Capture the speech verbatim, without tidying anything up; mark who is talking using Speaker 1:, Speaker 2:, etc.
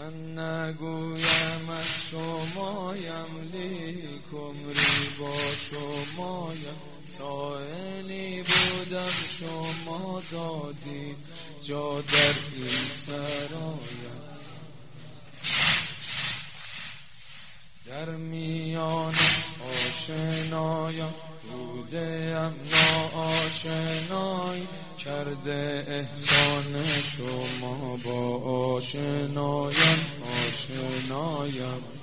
Speaker 1: من نگویم از شمایم، لیک عمری با شمایم. سائلی بودم شما دادی جا در این سرایم. در میان آشنایان بودم ناآشنای، کرده احسان شما با آشنایان آشنایم.